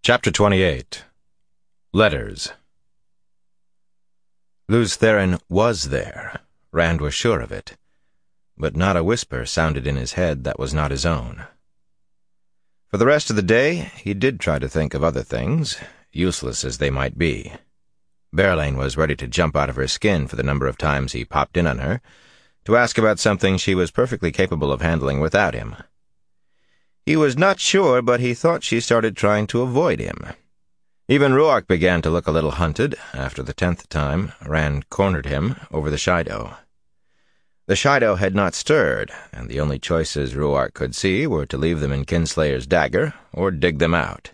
Chapter 28. Letters. Lews Therin was there. Rand was sure of it. But not a whisper sounded in his head that was not his own. For the rest of the day, he did try to think of other things, useless as they might be. Berelain was ready to jump out of her skin for the number of times he popped in on her, to ask about something she was perfectly capable of handling without him. He was not sure, but he thought she started trying to avoid him. Even Rhuarc began to look a little hunted after the 10th time Rand cornered him over the Shaido. The Shaido had not stirred, and the only choices Rhuarc could see were to leave them in Kinslayer's dagger or dig them out.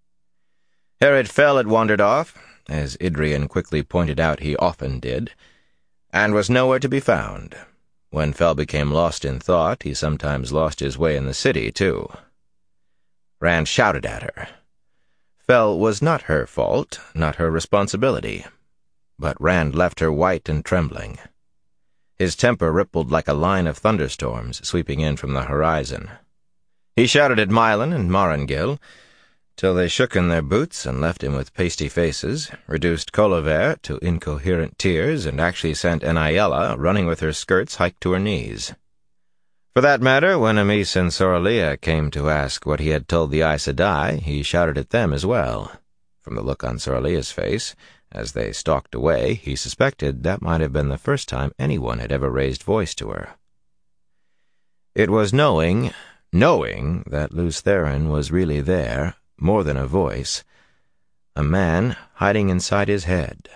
Herod Fell had wandered off, as Idrian quickly pointed out he often did, and was nowhere to be found. When Fell became lost in thought, he sometimes lost his way in the city, too. Rand shouted at her. Fell was not her fault, not her responsibility. But Rand left her white and trembling. His temper rippled like a line of thunderstorms sweeping in from the horizon. He shouted at Mylan and Marangil, till they shook in their boots and left him with pasty faces, reduced Colivert to incoherent tears, and actually sent Enaiella running with her skirts hiked to her knees. For that matter, when Amis and Sorilea came to ask what he had told the Aes Sedai, he shouted at them as well. From the look on Sorilea's face, as they stalked away, he suspected that might have been the first time anyone had ever raised voice to her. It was knowing that Lews Therin was really there, more than a voice, a man hiding inside his head.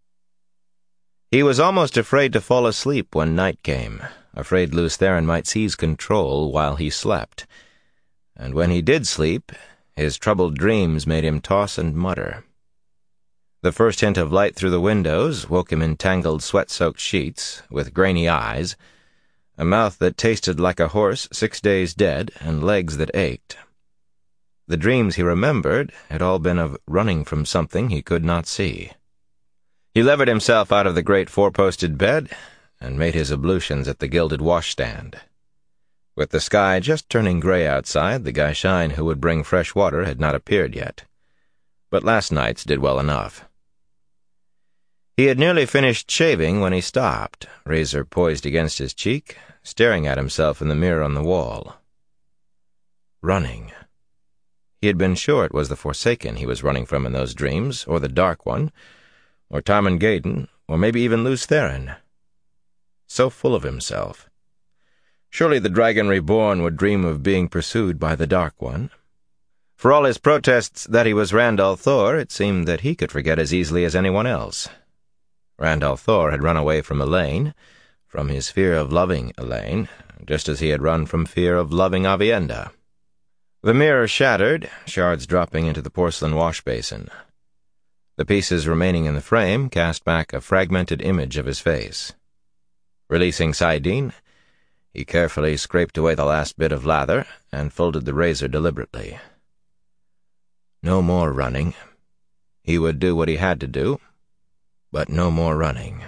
He was almost afraid to fall asleep when night came, afraid Lews Therin might seize control while he slept, and when he did sleep, his troubled dreams made him toss and mutter. The first hint of light through the windows woke him in tangled, sweat-soaked sheets, with grainy eyes, a mouth that tasted like a horse 6 days dead, and legs that ached. The dreams he remembered had all been of running from something he could not see. He levered himself out of the great four-posted bed and made his ablutions at the gilded washstand. With the sky just turning gray outside, the Gaishain who would bring fresh water had not appeared yet, but last night's did well enough. He had nearly finished shaving when he stopped, razor poised against his cheek, staring at himself in the mirror on the wall. Running. He had been sure it was the Forsaken he was running from in those dreams, or the Dark One, or Tarmangaden, or maybe even Lews Therin. So full of himself. Surely the Dragon Reborn would dream of being pursued by the Dark One. For all his protests that he was Rand al'Thor, it seemed that he could forget as easily as anyone else. Rand al'Thor had run away from Elayne, from his fear of loving Elayne, just as he had run from fear of loving Aviendha. The mirror shattered, shards dropping into the porcelain wash-basin. The pieces remaining in the frame cast back a fragmented image of his face. Releasing saidin, he carefully scraped away the last bit of lather and folded the razor deliberately. No more running. He would do what he had to do, but no more running.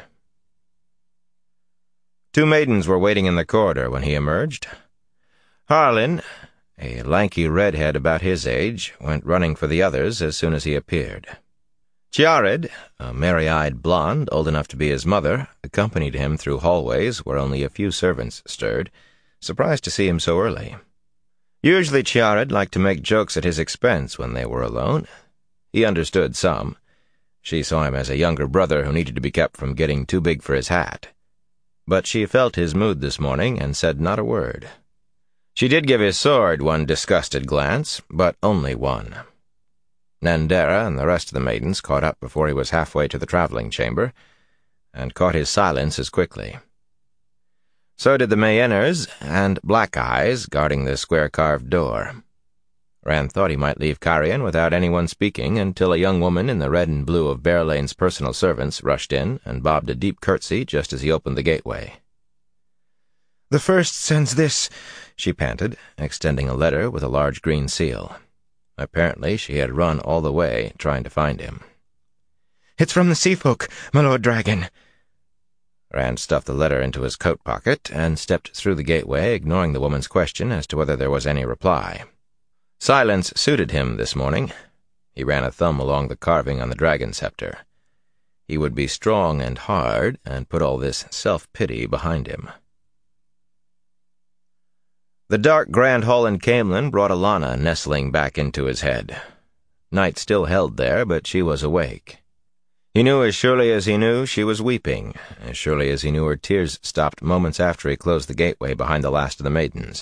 2 maidens were waiting in the corridor when he emerged. Harlin, a lanky redhead about his age, went running for the others as soon as he appeared. Chiared, a merry-eyed blonde old enough to be his mother, accompanied him through hallways where only a few servants stirred, surprised to see him so early. Usually Chiared liked to make jokes at his expense when they were alone. He understood some. She saw him as a younger brother who needed to be kept from getting too big for his hat. But she felt his mood this morning and said not a word. She did give his sword one disgusted glance, but only one. Nandera and the rest of the maidens caught up before he was halfway to the traveling chamber, and caught his silence as quickly. So did the Mayenners and Black Eyes guarding the square-carved door. Rand thought he might leave Cairhien without anyone speaking until a young woman in the red and blue of Berelain's personal servants rushed in and bobbed a deep curtsy just as he opened the gateway. "The first sends this," she panted, extending a letter with a large green seal. Apparently she had run all the way, trying to find him. "It's from the Seafolk, my Lord Dragon." Rand stuffed the letter into his coat pocket and stepped through the gateway, ignoring the woman's question as to whether there was any reply. Silence suited him this morning. He ran a thumb along the carving on the dragon scepter. He would be strong and hard, and put all this self-pity behind him. The dark grand hall in Caemlyn brought Alanna nestling back into his head. Night still held there, but she was awake. He knew as surely as he knew she was weeping, as surely as he knew her tears stopped moments after he closed the gateway behind the last of the maidens.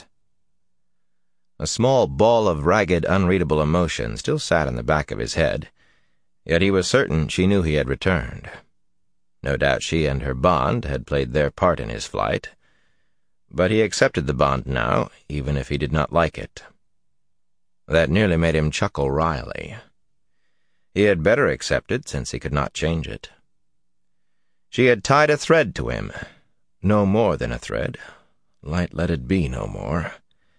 A small ball of ragged, unreadable emotion still sat in the back of his head, yet he was certain she knew he had returned. No doubt she and her bond had played their part in his flight, but he accepted the bond now, even if he did not like it. That nearly made him chuckle wryly. He had better accept it, since he could not change it. She had tied a thread to him, no more than a thread. Light let it be no more.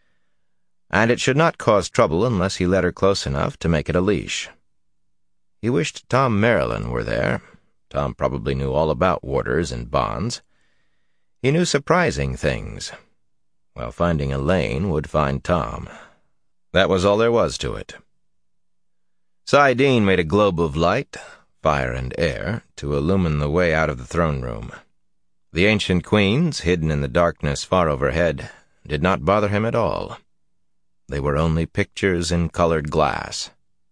And it should not cause trouble unless he led her close enough to make it a leash. He wished Tom Merrilin were there. Tom probably knew all about warders and bonds. He knew surprising things, while finding Elaine would find Tom. That was all there was to it. saidin made a globe of light, fire and air, to illumine the way out of the throne room. The ancient queens, hidden in the darkness far overhead, did not bother him at all. They were only pictures in colored glass.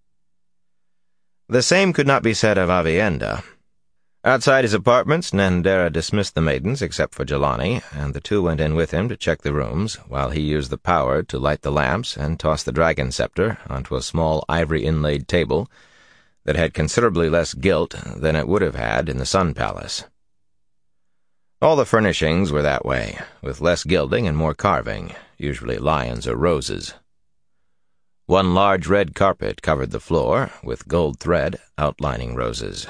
The same could not be said of Aviendha. Outside his apartments, Nandera dismissed the maidens except for Jelani, and the two went in with him to check the rooms, while he used the power to light the lamps and toss the dragon scepter onto a small ivory-inlaid table that had considerably less gilt than it would have had in the Sun Palace. All the furnishings were that way, with less gilding and more carving, usually lions or roses. One large red carpet covered the floor, with gold thread outlining roses.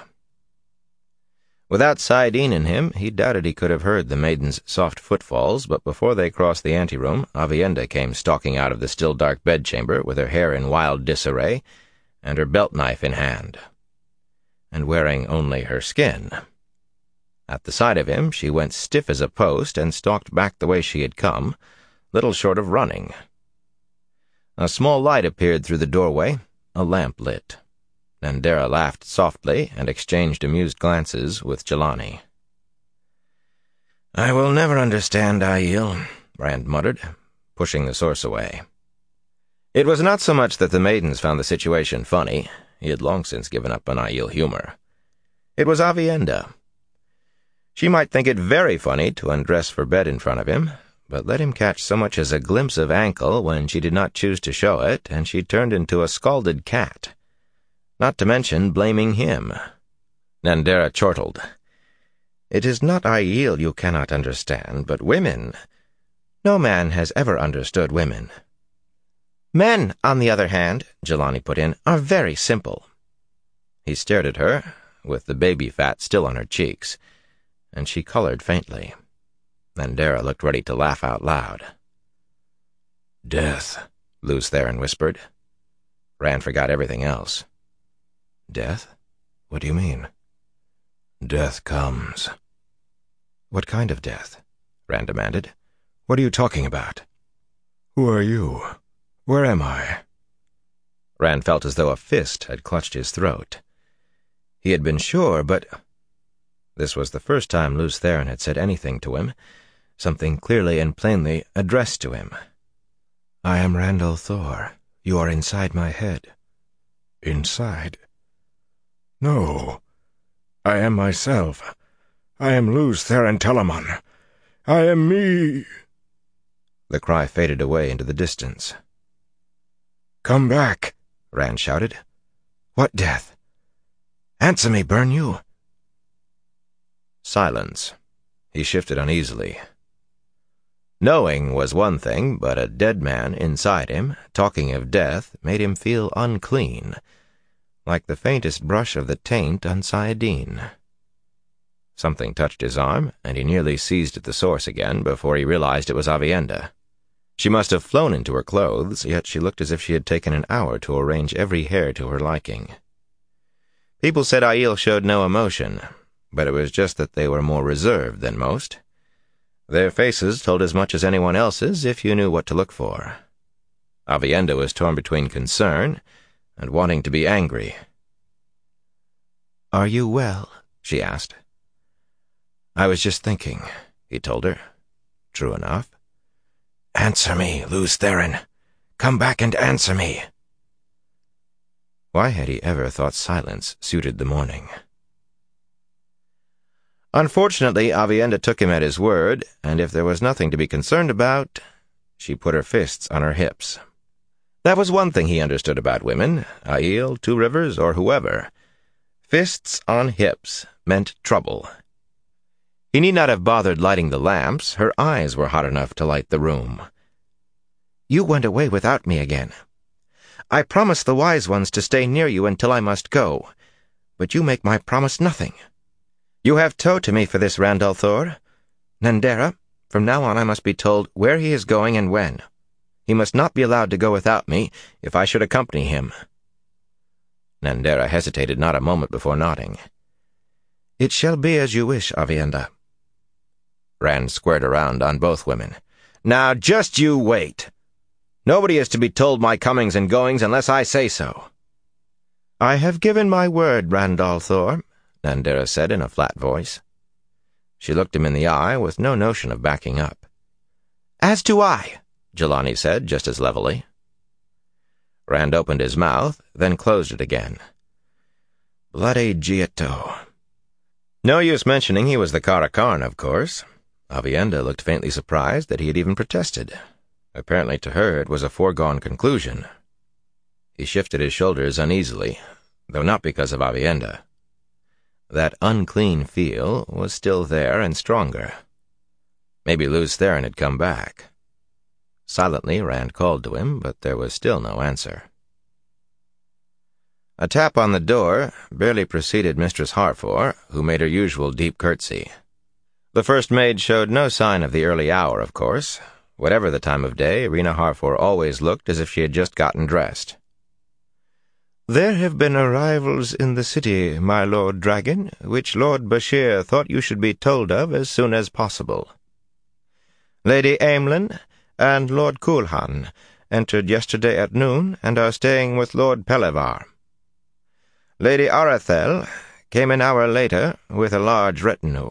Without saidin in him, he doubted he could have heard the maidens' soft footfalls, but before they crossed the anteroom, Aviendha came stalking out of the still dark bedchamber with her hair in wild disarray and her belt-knife in hand, and wearing only her skin. At the sight of him, she went stiff as a post and stalked back the way she had come, little short of running. A small light appeared through the doorway, a lamp lit. Nandera laughed softly and exchanged amused glances with Jelani. "I will never understand Aiel," Rand muttered, pushing the source away. It was not so much that the maidens found the situation funny. He had long since given up on Aiel humor. It was Aviendha. She might think it very funny to undress for bed in front of him, but let him catch so much as a glimpse of ankle when she did not choose to show it, and she turned into a scalded cat. Not to mention blaming him. Nandera chortled. "It is not Aiel you cannot understand, but women. No man has ever understood women." "Men, on the other hand," Jelani put in, "are very simple." He stared at her, with the baby fat still on her cheeks, and she colored faintly. Nandera looked ready to laugh out loud. "Death," Lews Therin whispered. Rand forgot everything else. "Death? What do you mean?" "Death comes." "What kind of death?" Rand demanded. "What are you talking about?" "Who are you? Where am I?" Rand felt as though a fist had clutched his throat. He had been sure, but... This was the first time Lews Therin had said anything to him, something clearly and plainly addressed to him. "I am Randall Thor. You are inside my head." "Inside? No. I am myself. I am Lews Therin Telamon. I am me." The cry faded away into the distance. "Come back," Rand shouted. "What death? Answer me, burn you." Silence. He shifted uneasily. Knowing was one thing, but a dead man inside him, talking of death, made him feel unclean, like the faintest brush of the taint on saidin. Something touched his arm, and he nearly seized at the source again before he realized it was Aviendha. She must have flown into her clothes, yet she looked as if she had taken an hour to arrange every hair to her liking. People said Aiel showed no emotion, but it was just that they were more reserved than most. Their faces told as much as anyone else's if you knew what to look for. Aviendha was torn between concern, and wanting to be angry. "Are you well?" she asked. "I was just thinking," he told her. True enough. "Answer me, Lews Therin. Come back and answer me." Why had he ever thought silence suited the morning? Unfortunately, Aviendha took him at his word, and if there was nothing to be concerned about, she put her fists on her hips. That was one thing he understood about women, Aiel, Two Rivers, or whoever. Fists on hips meant trouble. He need not have bothered lighting the lamps. Her eyes were hot enough to light the room. "You went away without me again. I promised the wise ones to stay near you until I must go, but you make my promise nothing. You have tow to me for this, Randall Thor. Nandera, from now on I must be told where he is going and when. He must not be allowed to go without me if I should accompany him." Nandera hesitated not a moment before nodding. "It shall be as you wish, Aviendha." Rand squared around on both women. "Now just you wait. Nobody is to be told my comings and goings unless I say so." "I have given my word, Randall Thor," Nandera said in a flat voice. She looked him in the eye with no notion of backing up. "As do I," Jelani said just as levelly. Rand opened his mouth, then closed it again. Bloody Giotto. No use mentioning he was the Karakarn, of course. Aviendha looked faintly surprised that he had even protested. Apparently to her it was a foregone conclusion. He shifted his shoulders uneasily, though not because of Aviendha. That unclean feel was still there and stronger. Maybe Lews Therin had come back. Silently, Rand called to him, but there was still no answer. A tap on the door barely preceded Mistress Harfor, who made her usual deep curtsy. The first maid showed no sign of the early hour, of course. Whatever the time of day, Rena Harfor always looked as if she had just gotten dressed. "There have been arrivals in the city, my Lord Dragon, which Lord Bashir thought you should be told of as soon as possible. Lady Aemlyn and Lord Kulhan entered yesterday at noon and are staying with Lord Pelevar. Lady Arathel came an hour later with a large retinue.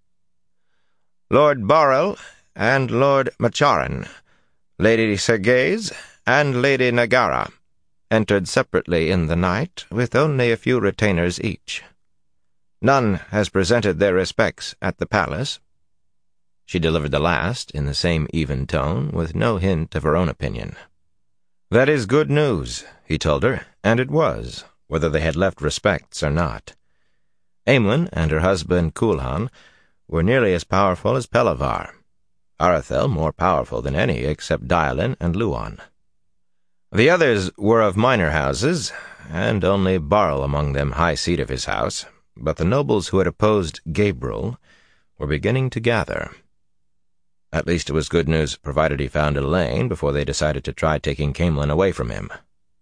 Lord Borrell and Lord Macharan, Lady Sergase and Lady Nagara entered separately in the night with only a few retainers each. None has presented their respects at the palace." She delivered the last in the same even tone, with no hint of her own opinion. "That is good news," he told her, and it was, whether they had left respects or not. Aemlyn and her husband Kulhan were nearly as powerful as Pelevar. Arathel more powerful than any except Dailan and Luan. The others were of minor houses, and only Barl among them high seat of his house, but the nobles who had opposed Gaebril were beginning to gather. At least it was good news, provided he found Elaine before they decided to try taking Caemlyn away from him.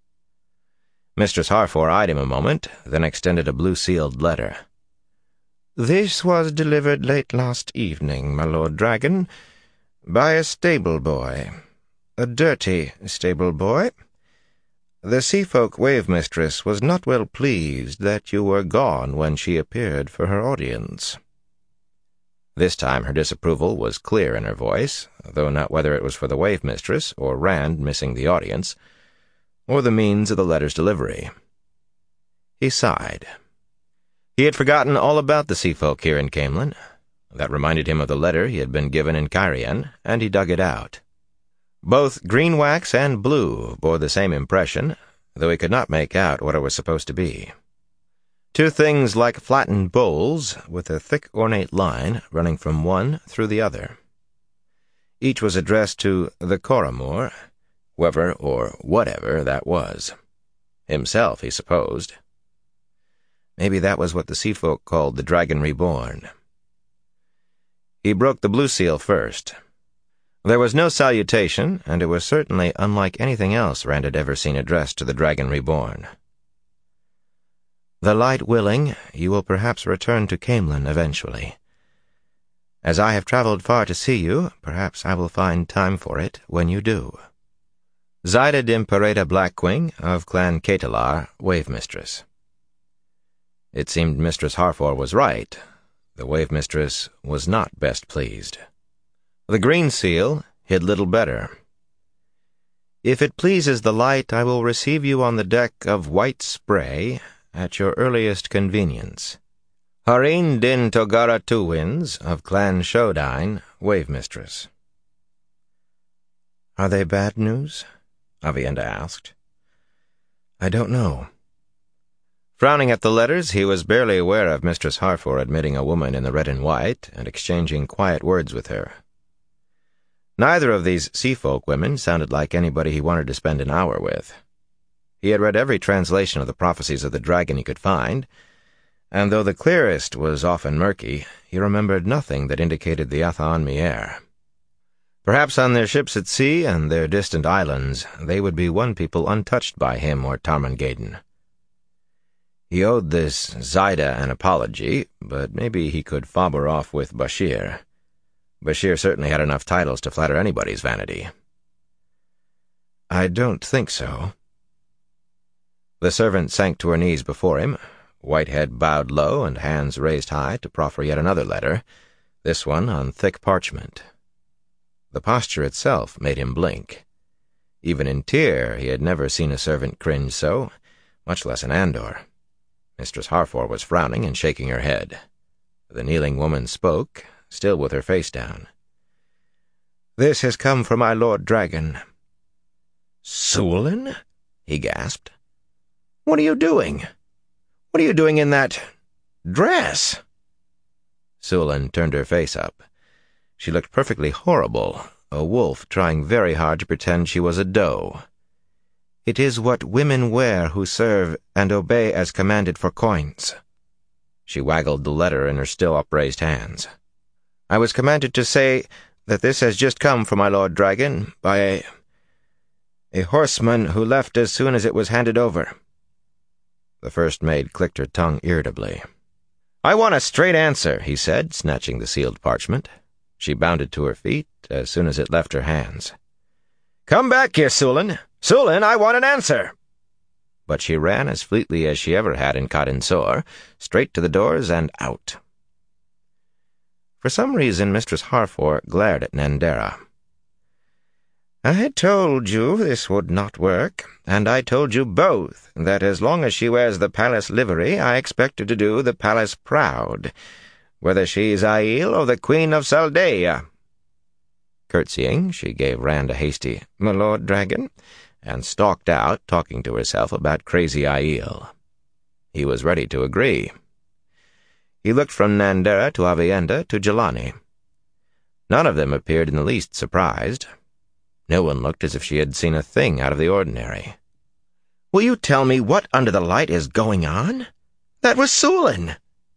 Mistress Harfor eyed him a moment, then extended a blue-sealed letter. "This was delivered late last evening, my Lord Dragon, by a stable-boy. A dirty stable-boy. The Seafolk Wave-Mistress was not well pleased that you were gone when she appeared for her audience." This time her disapproval was clear in her voice, though not whether it was for the Wave-Mistress, or Rand missing the audience, or the means of the letter's delivery. He sighed. He had forgotten all about the Seafolk here in Caemlyn. That reminded him of the letter he had been given in Cairhien, and he dug it out. Both green wax and blue bore the same impression, though he could not make out what it was supposed to be. Two things like flattened bowls, with a thick ornate line running from one through the other. Each was addressed to the Coramor, whoever or whatever that was. Himself, he supposed. Maybe that was what the Seafolk called the Dragon Reborn. He broke the blue seal first. There was no salutation, and it was certainly unlike anything else Rand had ever seen addressed to the Dragon Reborn. "The light willing, you will perhaps return to Caemlyn eventually. As I have traveled far to see you, perhaps I will find time for it when you do. Zaida Dimpareta Blackwing of Clan Catalar, Wave-Mistress. It seemed Mistress Harfor was right. The Wave-Mistress was not best pleased. The green seal hid little better. If it pleases the light, I will receive you on the deck of White Spray at your earliest convenience. Hareen Din Togara Two Winds of Clan Shodine, Wave-Mistress. Are they bad news? Aviendha asked. I don't know. Frowning at the letters, he was barely aware of Mistress Harfor admitting a woman in the red and white and exchanging quiet words with her. Neither of these sea-folk women sounded like anybody he wanted to spend an hour with. He had read every translation of the prophecies of the dragon he could find, and though the clearest was often murky, he remembered nothing that indicated the Athan Mier. Perhaps on their ships at sea and their distant islands, they would be one people untouched by him or Tarmangaden. He owed this Zaida an apology, but maybe he could fob her off with Bashir. Bashir certainly had enough titles to flatter anybody's vanity. I don't think so. The servant sank to her knees before him, Whitehead bowed low and hands raised high to proffer yet another letter, this one on thick parchment. The posture itself made him blink. Even in Tyr he had never seen a servant cringe so, much less in Andor. Mistress Harfor was frowning and shaking her head. The kneeling woman spoke, still with her face down. This has come from my Lord Dragon. Sulin? He gasped. What are you doing? What are you doing in that dress? Sulin turned her face up. She looked perfectly horrible, a wolf trying very hard to pretend she was a doe. It is what women wear who serve and obey as commanded for coins. She waggled the letter in her still upraised hands. I was commanded to say that this has just come from my Lord Dragon by a horseman who left as soon as it was handed over. The first maid clicked her tongue irritably. I want a straight answer, he said, snatching the sealed parchment. She bounded to her feet as soon as it left her hands. Come back here, Sulin. Sulin, I want an answer. But she ran as fleetly as she ever had in Kadin Sor, straight to the doors and out. For some reason, Mistress Harfor glared at Nandera. I told you this would not work, and I told you both that as long as she wears the palace livery, I expect her to do the palace proud, whether she's Aiel or the Queen of Saldaea. Curtsying, she gave Rand a hasty, "My Lord Dragon," and stalked out, talking to herself about crazy Aiel. He was ready to agree. He looked from Nandera to Aviendha to Jelani. None of them appeared in the least surprised. No one looked as if she had seen a thing out of the ordinary. Will you tell me what under the light is going on? That was Sulin.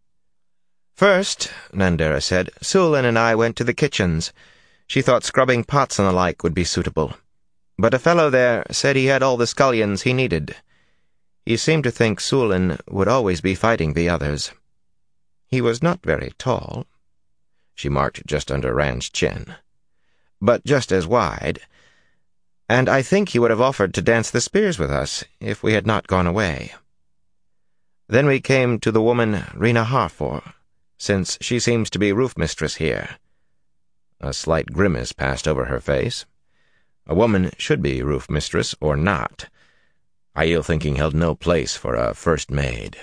First, Nandera said, Sulin and I went to the kitchens. She thought scrubbing pots and the like would be suitable. But a fellow there said he had all the scullions he needed. He seemed to think Sulin would always be fighting the others. He was not very tall. She marked just under Rand's chin. But just as wide. And I think he would have offered to dance the spears with us if we had not gone away. Then we came to the woman Rena Harfor, since she seems to be roof-mistress here. A slight grimace passed over her face. A woman should be roof-mistress or not. Aiel thinking held no place for a first maid.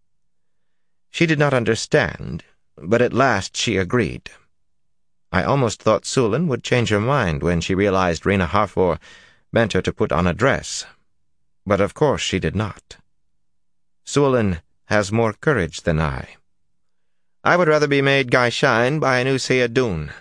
She did not understand, but at last she agreed. I almost thought Sulin would change her mind when she realized Rena Harfor meant her to put on a dress. But of course she did not. Sulin has more courage than I. I would rather be made Gaishain by Anusea Dun.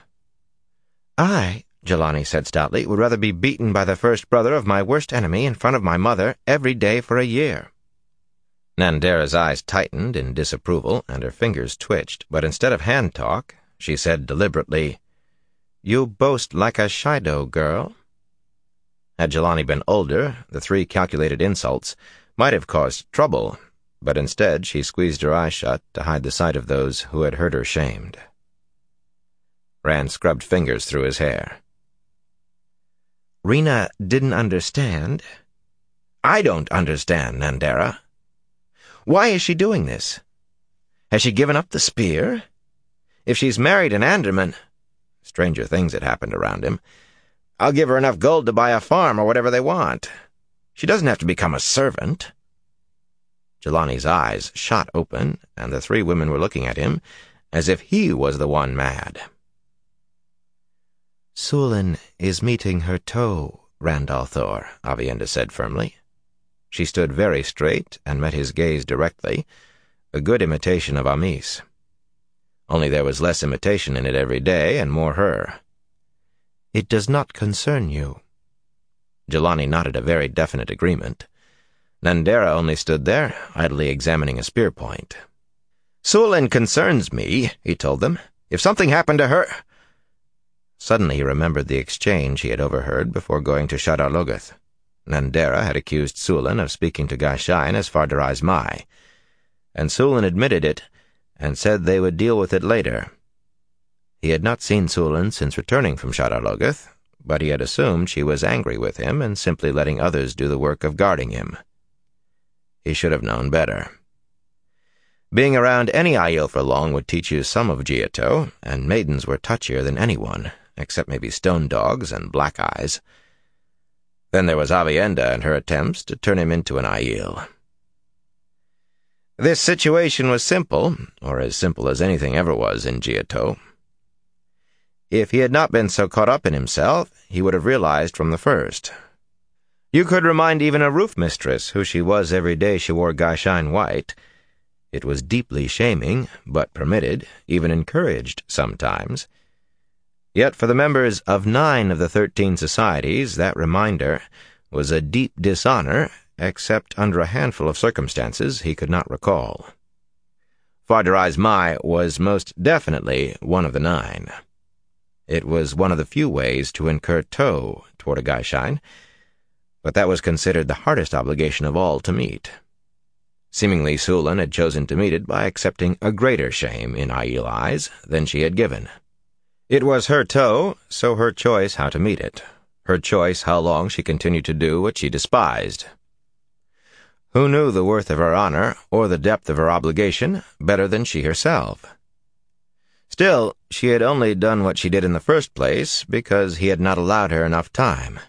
I, Jelani said stoutly, would rather be beaten by the first brother of my worst enemy in front of my mother every day for a year. Nandera's eyes tightened in disapproval, and her fingers twitched, but instead of hand talk, she said deliberately, "You boast like a Shaido girl." Had Jelani been older, the 3 calculated insults might have caused trouble, but instead she squeezed her eyes shut to hide the sight of those who had heard her shamed. Rand scrubbed fingers through his hair. Rena didn't understand. I don't understand, Nandera. Why is she doing this? Has she given up the spear? If she's married an Anderman— stranger things had happened around him— I'll give her enough gold to buy a farm or whatever they want. She doesn't have to become a servant. Jelani's eyes shot open, and the three women were looking at him as if he was the one mad. Sulin is meeting her toe, Randalthor, Aviendha said firmly. She stood very straight and met his gaze directly, a good imitation of Amis. Only there was less imitation in it every day and more her. It does not concern you. Jelani nodded a very definite agreement. Nandera only stood there, idly examining a spear point. Sulin concerns me, he told them. If something happened to her— Suddenly he remembered the exchange he had overheard before going to Shadar Logoth. Nandera had accused Sulin of speaking to Gaishain as Fardaraz Mai, and Sulin admitted it and said they would deal with it later. He had not seen Sulin since returning from Shadar Logoth, but he had assumed she was angry with him and simply letting others do the work of guarding him. He should have known better. Being around any Aiel for long would teach you some of Giotto, and maidens were touchier than anyone, except maybe stone dogs and black eyes. Then there was Aviendha and her attempts to turn him into an Aiel. This situation was simple, or as simple as anything ever was in Giotto. If he had not been so caught up in himself, he would have realized from the first. You could remind even a roof mistress who she was every day she wore Gaishain white. It was deeply shaming, but permitted, even encouraged sometimes. Yet for the members of 9 of the 13 societies, that reminder was a deep dishonor, except under a handful of circumstances he could not recall. Fardaraz Mai was most definitely one of the 9. It was one of the few ways to incur tow toward a Gaishain, but that was considered the hardest obligation of all to meet. Seemingly Sulin had chosen to meet it by accepting a greater shame in Aiel eyes than she had given. It was her tow, so her choice how to meet it, her choice how long she continued to do what she despised. Who knew the worth of her honor or the depth of her obligation better than she herself? Still, she had only done what she did in the first place because he had not allowed her enough time.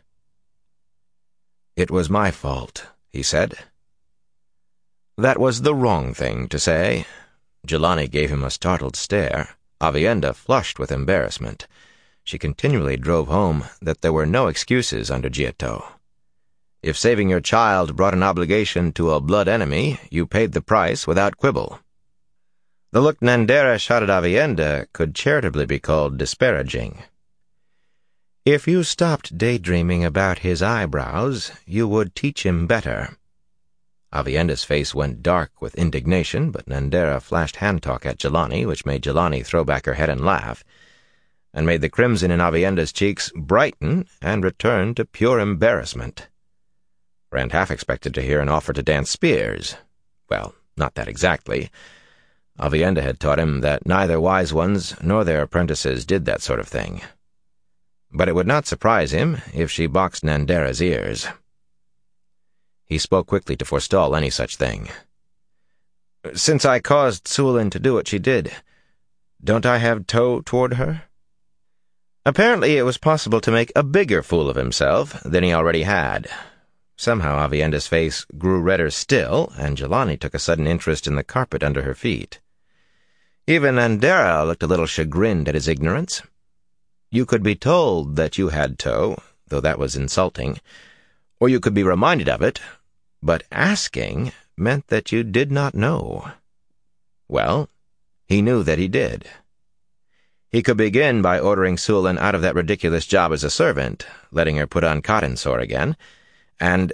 It was my fault, he said. That was the wrong thing to say. Jelani gave him a startled stare. Aviendha flushed with embarrassment. She continually drove home that there were no excuses under Giotto. If saving your child brought an obligation to a blood enemy, you paid the price without quibble. The look Nandera shot at Aviendha could charitably be called disparaging. If you stopped daydreaming about his eyebrows, you would teach him better. Aviendha's face went dark with indignation, but Nandera flashed hand-talk at Jelani, which made Jelani throw back her head and laugh, and made the crimson in Aviendha's cheeks brighten and return to pure embarrassment. Rand half expected to hear an offer to dance spears. Well, not that exactly. Aviendha had taught him that neither wise ones nor their apprentices did that sort of thing. But it would not surprise him if she boxed Nandera's ears. He spoke quickly to forestall any such thing. Since I caused Sulin to do what she did, don't I have tow toward her? Apparently it was possible to make a bigger fool of himself than he already had. Somehow Aviendha's face grew redder still, and Jelani took a sudden interest in the carpet under her feet. Even Nandera looked a little chagrined at his ignorance. You could be told that you had tow, though that was insulting, or you could be reminded of it, but asking meant that you did not know. Well, he knew that he did. He could begin by ordering Sulin out of that ridiculous job as a servant, letting her put on cotton sore again, and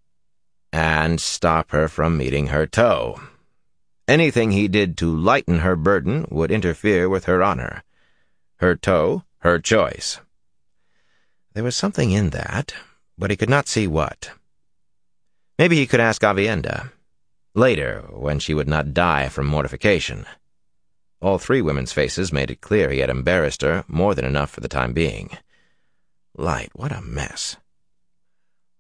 stop her from meeting her tow. Anything he did to lighten her burden would interfere with her honor. Her tow, her choice. There was something in that, but he could not see what. Maybe he could ask Aviendha. Later, when she would not die from mortification. All 3 women's faces made it clear he had embarrassed her more than enough for the time being. Light, what a mess.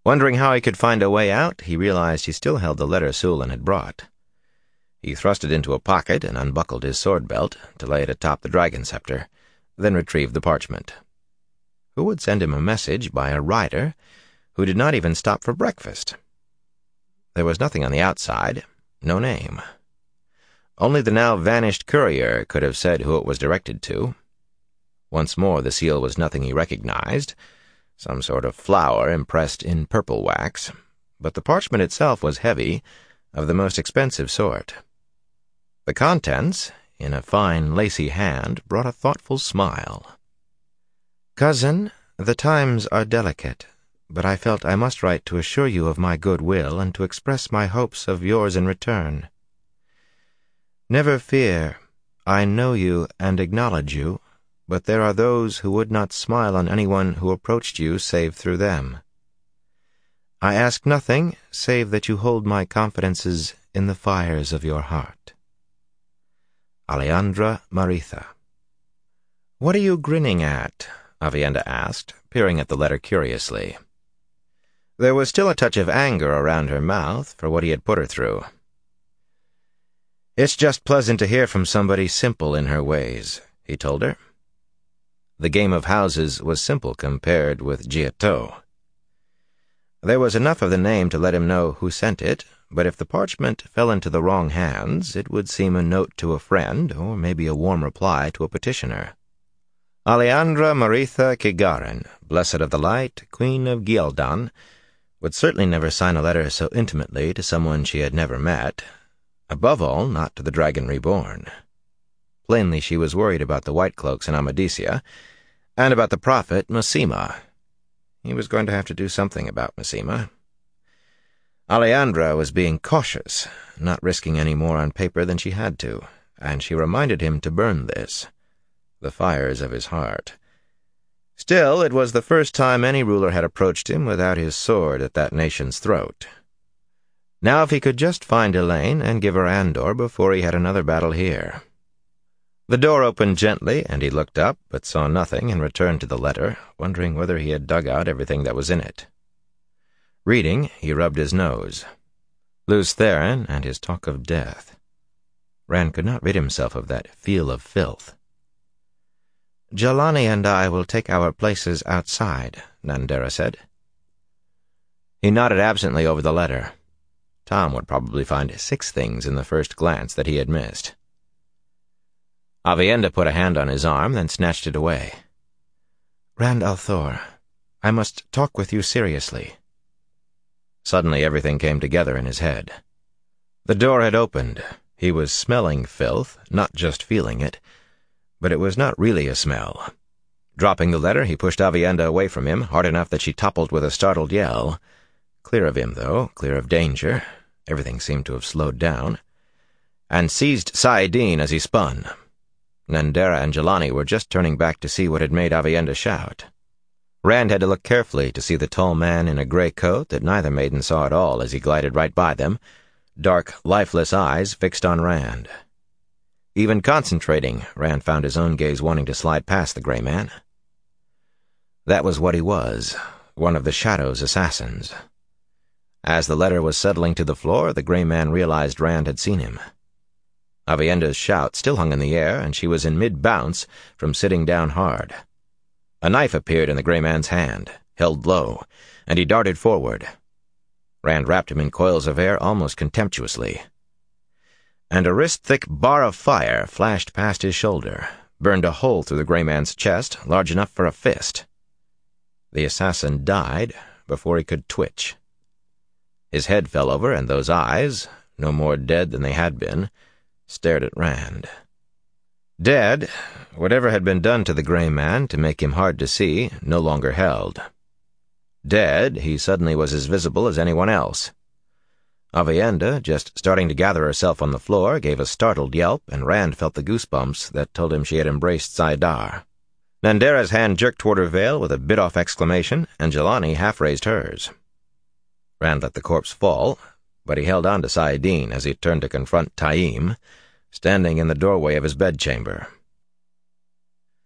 Wondering how he could find a way out, he realized he still held the letter Sulan had brought. He thrust it into a pocket and unbuckled his sword belt to lay it atop the dragon scepter, then retrieved the parchment. Who would send him a message by a rider who did not even stop for breakfast? There was nothing on the outside, no name. Only the now vanished courier could have said who it was directed to. Once more the seal was nothing he recognized, some sort of flower impressed in purple wax, but the parchment itself was heavy, of the most expensive sort. The contents, in a fine lacy hand, brought a thoughtful smile. "Cousin, the times are delicate, but I felt I must write to assure you of my good will and to express my hopes of yours in return. Never fear, I know you and acknowledge you, but there are those who would not smile on anyone who approached you save through them. I ask nothing save that you hold my confidences in the fires of your heart. Aleandra Maritha." "What are you grinning at?" Aviendha asked, peering at the letter curiously. There was still a touch of anger around her mouth for what he had put her through. "It's just pleasant to hear from somebody simple in her ways," he told her. The game of houses was simple compared with Giotto. There was enough of the name to let him know who sent it, but if the parchment fell into the wrong hands, it would seem a note to a friend, or maybe a warm reply to a petitioner. Aleandra Maritha Kigaran, Blessed of the Light, Queen of Ghealdan, would certainly never sign a letter so intimately to someone she had never met, above all not to the Dragon Reborn. Plainly she was worried about the White Cloaks in Amadisia, and about the prophet Mosima. He was going to have to do something about Mosima. Aleandra was being cautious, not risking any more on paper than she had to, and she reminded him to burn this, the fires of his heart. Still, it was the first time any ruler had approached him without his sword at that nation's throat. Now if he could just find Elaine and give her Andor before he had another battle here. The door opened gently, and he looked up, but saw nothing and returned to the letter, wondering whether he had dug out everything that was in it. Reading, he rubbed his nose. Lews Therin and his talk of death. Rand could not rid himself of that feel of filth. "Jelani and I will take our places outside," Nandera said. He nodded absently over the letter. Tom would probably find 6 things in the first glance that he had missed. Aviendha put a hand on his arm, then snatched it away. "Rand al'Thor, I must talk with you seriously." Suddenly everything came together in his head. The door had opened. He was smelling filth, not just feeling it, but it was not really a smell. Dropping the letter, he pushed Aviendha away from him, hard enough that she toppled with a startled yell. Clear of him, though, clear of danger. Everything seemed to have slowed down. And seized saidin as he spun. Nandera and Jelani were just turning back to see what had made Aviendha shout. Rand had to look carefully to see the tall man in a gray coat that neither maiden saw at all as he glided right by them, dark, lifeless eyes fixed on Rand. Even concentrating, Rand found his own gaze wanting to slide past the gray man. That was what he was, one of the Shadow's assassins. As the letter was settling to the floor, the gray man realized Rand had seen him. Aviendha's shout still hung in the air, and she was in mid-bounce from sitting down hard. A knife appeared in the gray man's hand, held low, and he darted forward. Rand wrapped him in coils of air almost contemptuously. And a wrist-thick bar of fire flashed past his shoulder, burned a hole through the gray man's chest large enough for a fist. The assassin died before he could twitch. His head fell over, and those eyes, no more dead than they had been, stared at Rand. Dead, whatever had been done to the gray man to make him hard to see no longer held. Dead, he suddenly was as visible as anyone else. Aviendha, just starting to gather herself on the floor, gave a startled yelp, and Rand felt the goosebumps that told him she had embraced saidar. Nandera's hand jerked toward her veil with a bit-off exclamation, and Jelani half-raised hers. Rand let the corpse fall, but he held on to saidin as he turned to confront Taim, standing in the doorway of his bedchamber.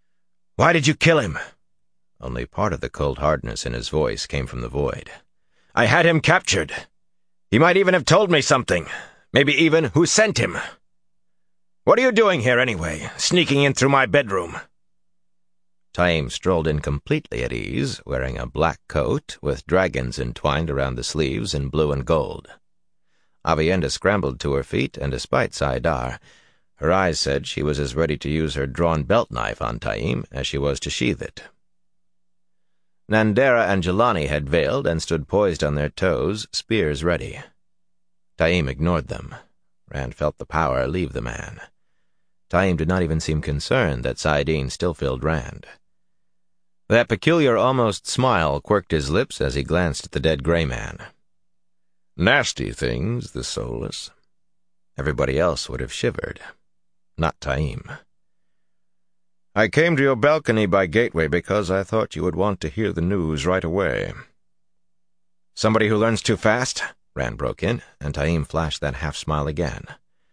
"Why did you kill him?" Only part of the cold hardness in his voice came from the void. I had him captured. He might even have told me something. Maybe even who sent him. What are you doing here, anyway, sneaking in through my bedroom?" Taim strolled in completely at ease, wearing a black coat with dragons entwined around the sleeves in blue and gold. Aviendha scrambled to her feet, and despite Saidar, her eyes said she was as ready to use her drawn belt knife on Taim as she was to sheath it. Nandera and Jelani had veiled and stood poised on their toes, spears ready. Taim ignored them. Rand felt the power leave the man. Taim did not even seem concerned that saidin still filled Rand. That peculiar, almost smile quirked his lips as he glanced at the dead gray man. Nasty things, the soulless. Everybody else would have shivered. Not Taim. I came to your balcony by gateway because I thought you would want to hear the news right away. Somebody who learns too fast? Rand broke in, and Taim flashed that half-smile again.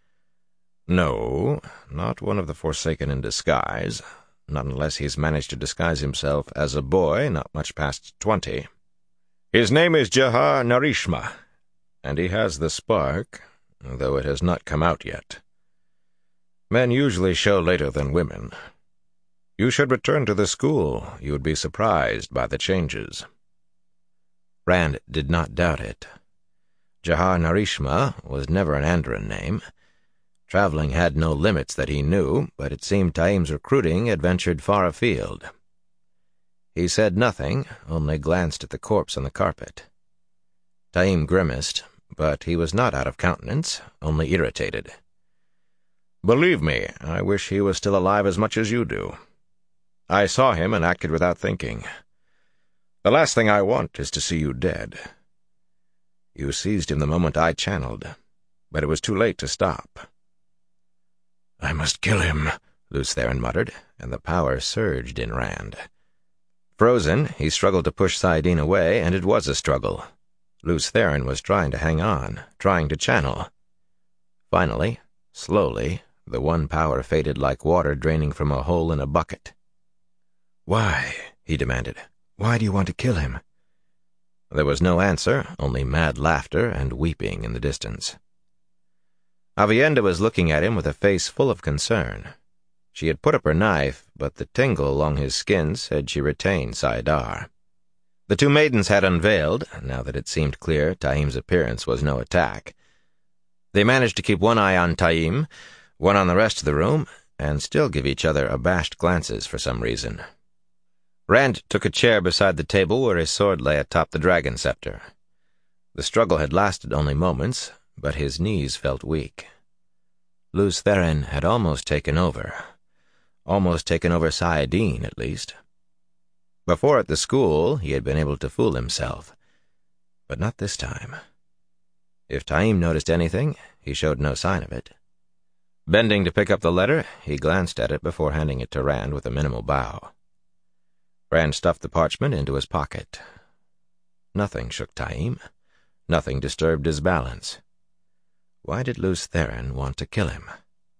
No, not one of the Forsaken in disguise, not unless he's managed to disguise himself as a boy not much past 20. His name is Jahar Narishma, and he has the spark, though it has not come out yet. Men usually show later than women. You should return to the school. You would be surprised by the changes. Rand did not doubt it. Jahar Narishma was never an Andhran name. Traveling had no limits that he knew, but it seemed Taim's recruiting had ventured far afield. He said nothing, only glanced at the corpse on the carpet. Taim grimaced, but he was not out of countenance, only irritated. Believe me, I wish he was still alive as much as you do. I saw him and acted without thinking. The last thing I want is to see you dead. You seized him the moment I channeled, but it was too late to stop. I must kill him, Lews Therin muttered, and the power surged in Rand. Frozen, he struggled to push saidin away, and it was a struggle. Lews Therin was trying to hang on, trying to channel. Finally, slowly, the one power faded like water draining from a hole in a bucket. "Why?" he demanded. "Why do you want to kill him?" There was no answer, only mad laughter and weeping in the distance. Aviendha was looking at him with a face full of concern. She had put up her knife, but the tingle along his skin said she retained Saidar. The two maidens had unveiled, now that it seemed clear Taim's appearance was no attack. They managed to keep one eye on Taim, one on the rest of the room, and still give each other abashed glances for some reason. Rand took a chair beside the table where his sword lay atop the dragon scepter. The struggle had lasted only moments, but his knees felt weak. Lews Therin had almost taken over saidin, at least. Before at the school, he had been able to fool himself, but not this time. If Taim noticed anything, he showed no sign of it. Bending to pick up the letter, he glanced at it before handing it to Rand with a minimal bow. Rand stuffed the parchment into his pocket. Nothing shook Taim. Nothing disturbed his balance. Why did Lews Therin want to kill him?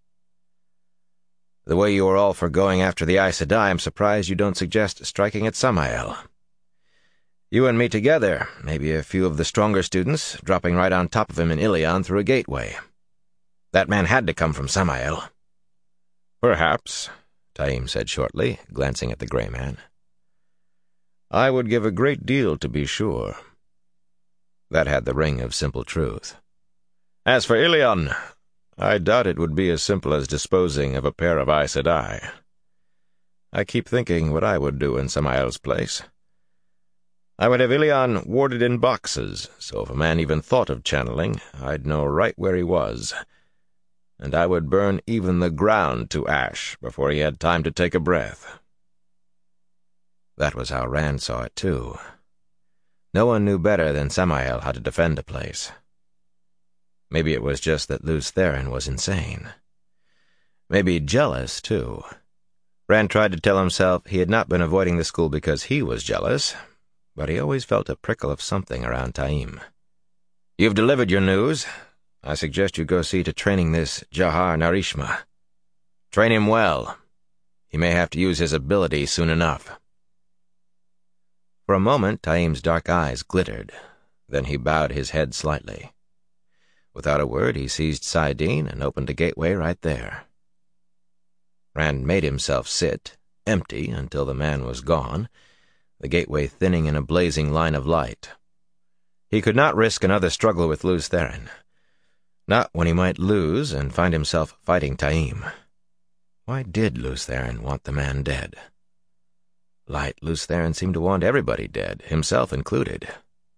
"The way you are all for going after the Aes Sedai, I'm surprised you don't suggest striking at Samael. You and me together, maybe a few of the stronger students, dropping right on top of him in Ilion through a gateway. That man had to come from Samael." "Perhaps," Taim said shortly, glancing at the gray man. "I would give a great deal to be sure." That had the ring of simple truth. "As for Ilion, I doubt it would be as simple as disposing of a pair of Aes Sedai. I keep thinking what I would do in Samael's place. I would have Ilion warded in boxes, so if a man even thought of channeling, I'd know right where he was. And I would burn even the ground to ash before he had time to take a breath." That was how Rand saw it, too. No one knew better than Samael how to defend a place. Maybe it was just that Lews Therin was insane. Maybe jealous, too. Rand tried to tell himself he had not been avoiding the school because he was jealous, but he always felt a prickle of something around Taim. "You've delivered your news. I suggest you go see to training this Jahar Narishma. Train him well. He may have to use his ability soon enough." For a moment, Taim's dark eyes glittered. Then he bowed his head slightly. Without a word, he seized Saidin and opened a gateway right there. Rand made himself sit, empty, until the man was gone, the gateway thinning in a blazing line of light. He could not risk another struggle with Lews Therin. Not when he might lose and find himself fighting Taim. Why did Lews Therin want the man dead? Lews Therin seemed to want everybody dead, himself included.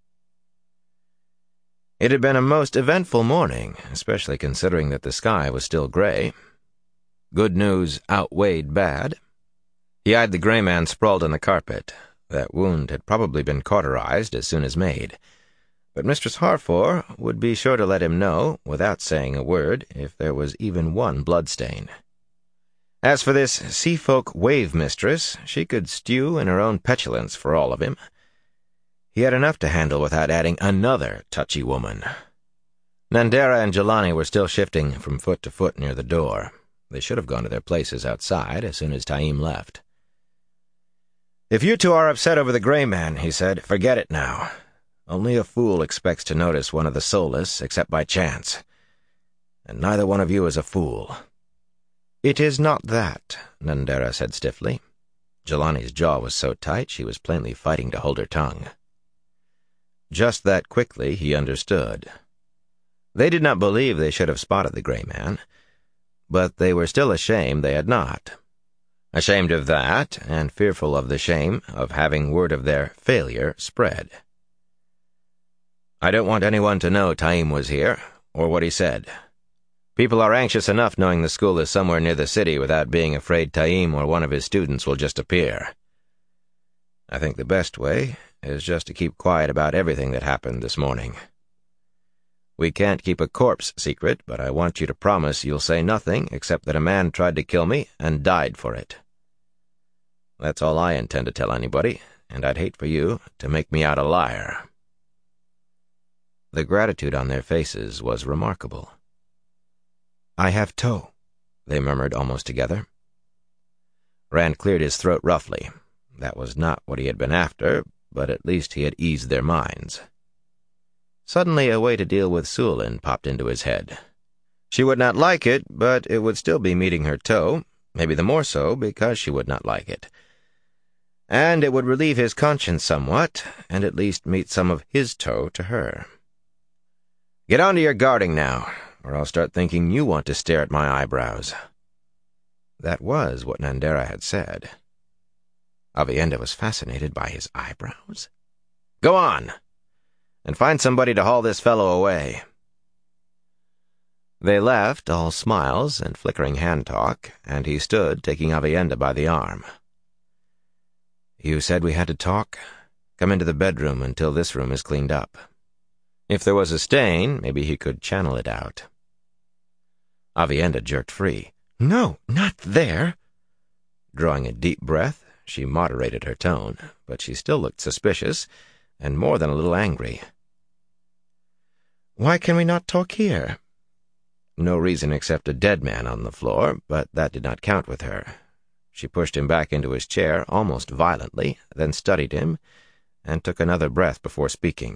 It had been a most eventful morning, especially considering that the sky was still gray. Good news outweighed bad. He eyed the gray man sprawled on the carpet. That wound had probably been cauterized as soon as made, but Mistress Harfor would be sure to let him know, without saying a word, if there was even one bloodstain. As for this sea-folk wave mistress, she could stew in her own petulance for all of him. He had enough to handle without adding another touchy woman. Nandera and Jelani were still shifting from foot to foot near the door. They should have gone to their places outside as soon as Taim left. "If you two are upset over the gray man," he said, "forget it now. Only a fool expects to notice one of the soulless except by chance. And neither one of you is a fool." "It is not that," Nandera said stiffly. Jelani's jaw was so tight she was plainly fighting to hold her tongue. Just that quickly he understood. They did not believe they should have spotted the gray man, but they were still ashamed they had not. Ashamed of that, and fearful of the shame of having word of their failure spread. "I don't want anyone to know Taim was here, or what he said. People are anxious enough knowing the school is somewhere near the city without being afraid Taim or one of his students will just appear. I think the best way is just to keep quiet about everything that happened this morning. We can't keep a corpse secret, but I want you to promise you'll say nothing except that a man tried to kill me and died for it. That's all I intend to tell anybody, and I'd hate for you to make me out a liar." The gratitude on their faces was remarkable. "I have tow," they murmured almost together. Rand cleared his throat roughly. That was not what he had been after, but at least he had eased their minds. Suddenly a way to deal with Sulin popped into his head. She would not like it, but it would still be meeting her tow, maybe the more so because she would not like it. And it would relieve his conscience somewhat, and at least meet some of his tow to her. "Get on to your guarding now, or I'll start thinking you want to stare at my eyebrows." That was what Nandera had said. Aviendha was fascinated by his eyebrows. "Go on, and find somebody to haul this fellow away." They left, all smiles and flickering hand-talk, and he stood, taking Aviendha by the arm. "You said we had to talk? Come into the bedroom until this room is cleaned up. If there was a stain, maybe he could channel it out." Aviendha jerked free. "No, not there." Drawing a deep breath, she moderated her tone, but she still looked suspicious, and more than a little angry. "Why can we not talk here?" No reason except a dead man on the floor, but that did not count with her. She pushed him back into his chair almost violently, then studied him, and took another breath before speaking.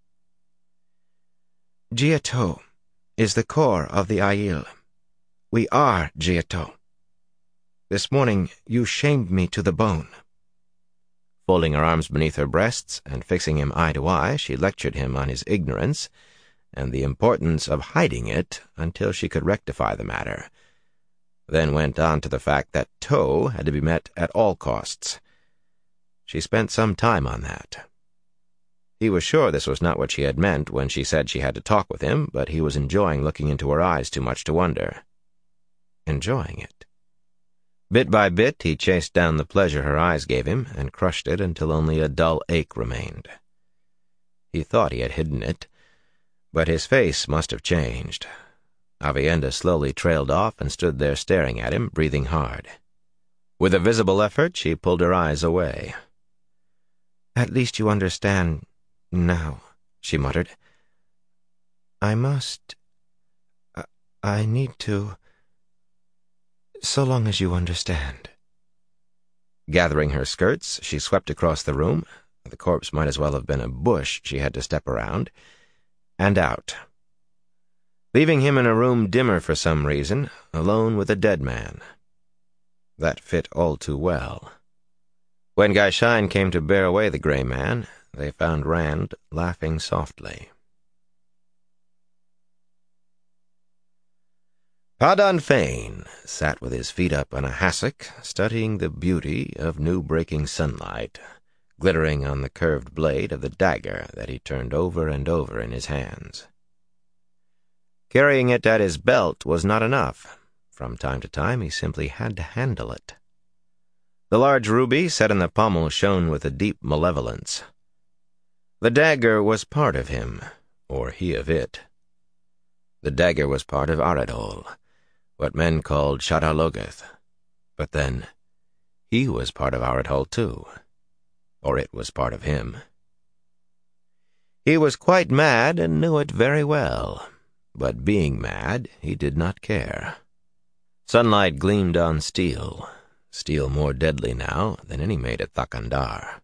"Jiatou is the core of the Aiel. We are Jiatou. This morning you shamed me to the bone." Folding her arms beneath her breasts and fixing him eye to eye, she lectured him on his ignorance and the importance of hiding it until she could rectify the matter, then went on to the fact that tow had to be met at all costs. She spent some time on that. He was sure this was not what she had meant when she said she had to talk with him, but he was enjoying looking into her eyes too much to wonder. Enjoying it. Bit by bit, he chased down the pleasure her eyes gave him and crushed it until only a dull ache remained. He thought he had hidden it, but his face must have changed. Aviendha slowly trailed off and stood there staring at him, breathing hard. With a visible effort, she pulled her eyes away. "At least you understand now," she muttered. "I must. I need to. So long as you understand." Gathering her skirts, she swept across the room, The corpse might as well have been a bush she had to step around, and out, leaving him in a room dimmer for some reason, alone with a dead man. That fit all too well. When Gaishain came to bear away the gray man, they found Rand laughing softly. Padan Fain sat with his feet up on a hassock, studying the beauty of new-breaking sunlight, glittering on the curved blade of the dagger that he turned over and over in his hands. Carrying it at his belt was not enough. From time to time he simply had to handle it. The large ruby set in the pommel shone with a deep malevolence. The dagger was part of him, or he of it. The dagger was part of Aradhol, what men called Shadar-Logoth. But then, he was part of Aradhol too, or it was part of him. He was quite mad and knew it very well, but being mad, he did not care. Sunlight gleamed on steel more deadly now than any made at Thakandar.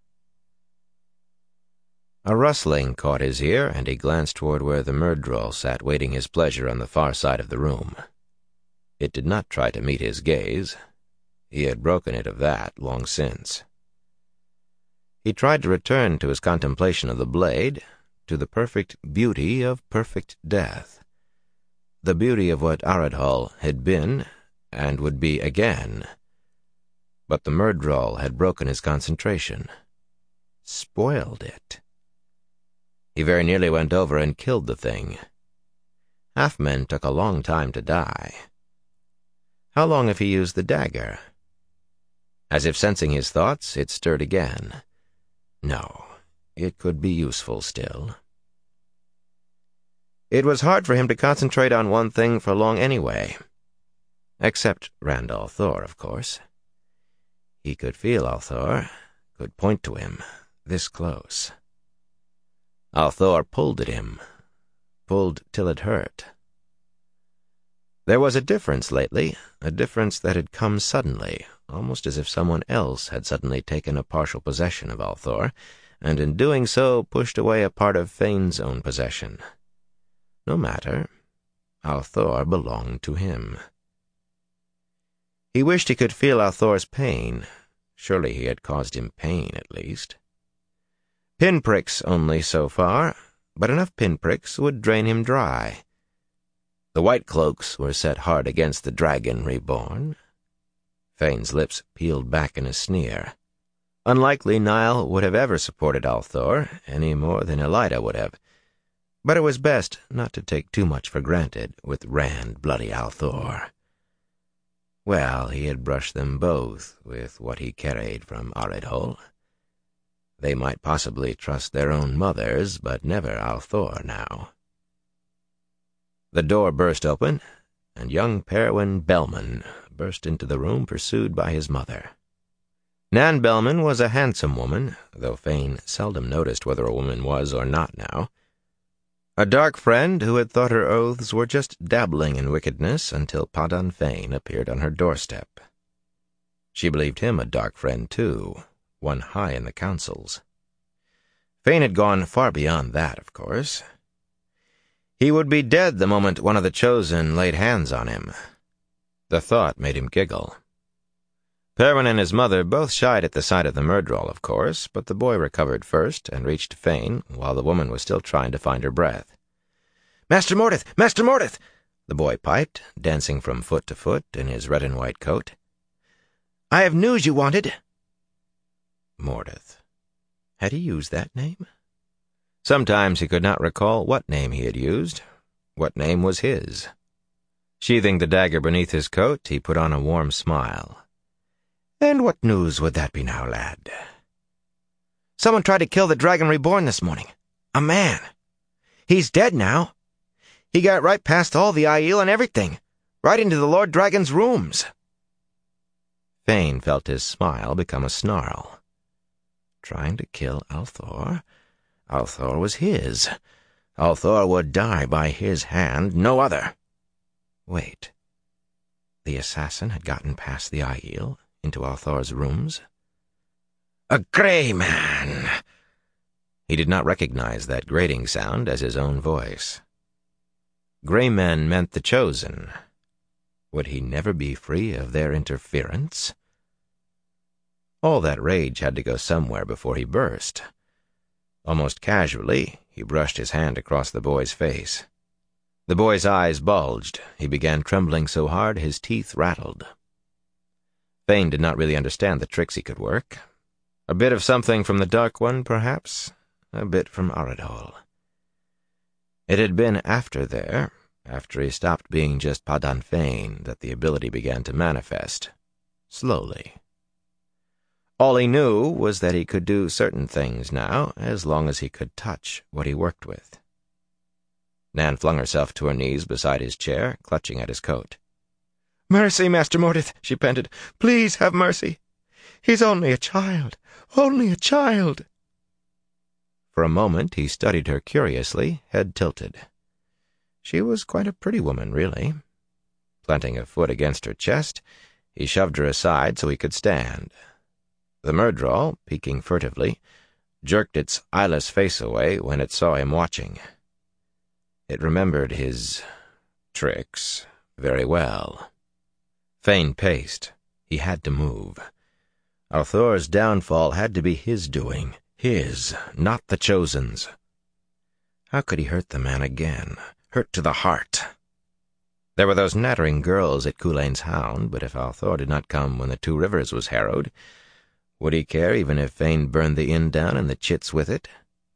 A rustling caught his ear, and he glanced toward where the Myrddraal sat waiting his pleasure on the far side of the room. It did not try to meet his gaze. He had broken it of that long since. He tried to return to his contemplation of the blade, to the perfect beauty of perfect death, the beauty of what Aradhol had been and would be again. But the Myrddraal had broken his concentration, spoiled it. He very nearly went over and killed the thing. Half-men took a long time to die. How long if he used the dagger? As if sensing his thoughts, it stirred again. No, it could be useful still. It was hard for him to concentrate on one thing for long anyway. Except Rand al'Thor, of course. He could feel al'Thor, could point to him, this close. al'Thor pulled at him, pulled till it hurt. There was a difference lately, a difference that had come suddenly, almost as if someone else had suddenly taken a partial possession of al'Thor, and in doing so pushed away a part of Fain's own possession. No matter, al'Thor belonged to him. He wished he could feel al'Thor's pain. Surely he had caused him pain, at least. Pinpricks only so far, but enough pinpricks would drain him dry. The White Cloaks were set hard against the dragon reborn. Fain's lips peeled back in a sneer. Unlikely Nile would have ever supported al'Thor, any more than Elaida would have. But it was best not to take too much for granted with Rand bloody al'Thor. Well, he had brushed them both with what he carried from Aradhol. They might possibly trust their own mothers, but never al'Thor now. The door burst open, and young Perwyn Bellman burst into the room pursued by his mother. Nan Bellman was a handsome woman, though Fain seldom noticed whether a woman was or not now. A dark friend who had thought her oaths were just dabbling in wickedness until Padan Fain appeared on her doorstep. She believed him a dark friend, too, one high in the councils. Fain had gone far beyond that, of course. He would be dead the moment one of the Chosen laid hands on him. The thought made him giggle. Perwyn and his mother both shied at the sight of the Myrddraal, of course, but the boy recovered first and reached Fain while the woman was still trying to find her breath. "Master Mordeth! Master Mordeth!" the boy piped, dancing from foot to foot in his red and white coat. "I have news you wanted." Mordeth. Had he used that name? Sometimes he could not recall what name he had used, what name was his. Sheathing the dagger beneath his coat, he put on a warm smile. "And what news would that be now, lad?" "Someone tried to kill the Dragon Reborn this morning. A man. He's dead now. He got right past all the Aiel and everything, right into the Lord Dragon's rooms." Fain felt his smile become a snarl. Trying to kill al'Thor? al'Thor was his. al'Thor would die by his hand, no other. Wait. The assassin had gotten past the Aiel, into al'Thor's rooms? "A grey man," He did not recognize that grating sound as his own voice. Gray men meant the Chosen. Would he never be free of their interference? All that rage had to go somewhere before he burst. Almost casually, he brushed his hand across the boy's face. The boy's eyes bulged. He began trembling so hard his teeth rattled. Fane did not really understand the tricks he could work. A bit of something from the Dark One, perhaps. A bit from Aradol. It had been after he stopped being just Padan Fain, that the ability began to manifest. Slowly. All he knew was that he could do certain things now, as long as he could touch what he worked with. Nan flung herself to her knees beside his chair, clutching at his coat. "Mercy, Master Mordith," she panted. "Please have mercy. He's only a child. Only a child." For a moment he studied her curiously, head tilted. She was quite a pretty woman, really. Planting a foot against her chest, he shoved her aside so he could stand. The Myrddraal, peeking furtively, jerked its eyeless face away when it saw him watching. It remembered his tricks very well. Fane paced. He had to move. Althor's downfall had to be his doing. His, not the Chosen's. How could he hurt the man again? Hurt to the heart. There were those nattering girls at Culain's Hound, but if Althor did not come when the Two Rivers was harrowed, would he care even if Fane burned the inn down and the chits with it?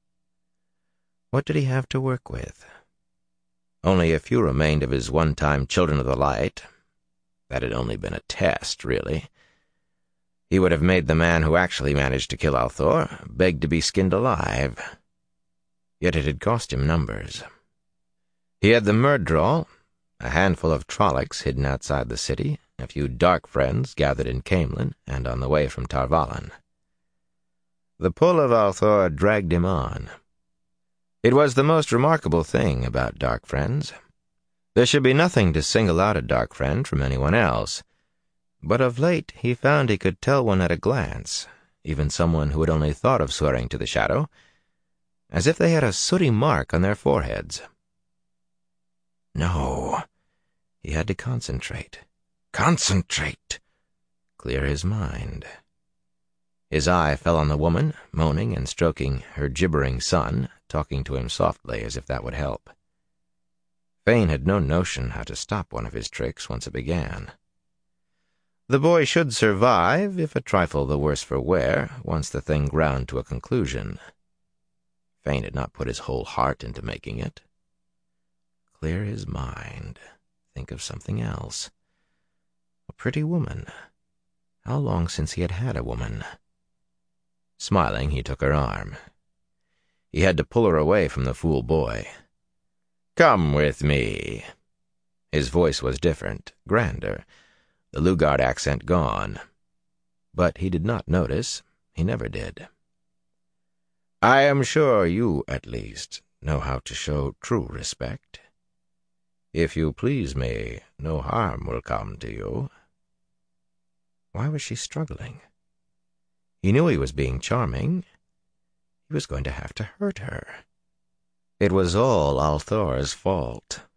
What did he have to work with? Only a few remained of his one-time Children of the Light. That had only been a test, really. He would have made the man who actually managed to kill Althor beg to be skinned alive. Yet it had cost him numbers. He had the Myrddraal, a handful of Trollocs hidden outside the city, a few dark friends gathered in Caemlyn and on the way from Tar Valon. The pull of Althor dragged him on. It was the most remarkable thing about dark friends. There should be nothing to single out a dark friend from anyone else, but of late he found he could tell one at a glance, even someone who had only thought of swearing to the Shadow, as if they had a sooty mark on their foreheads. No, he had to concentrate. Concentrate! Clear his mind. His eye fell on the woman, moaning and stroking her gibbering son, talking to him softly as if that would help. Fane had no notion how to stop one of his tricks once it began. The boy should survive, if a trifle the worse for wear, once the thing ground to a conclusion. Fane had not put his whole heart into making it. Clear his mind. Think of something else. A pretty woman. How long since he had had a woman? Smiling, he took her arm. He had to pull her away from the fool boy. "Come with me." His voice was different, grander, the Lugard accent gone. But he did not notice. He never did. "I am sure you, at least, know how to show true respect. If you please me, no harm will come to you." Why was she struggling? He knew he was being charming. He was going to have to hurt her. It was all Althor's fault.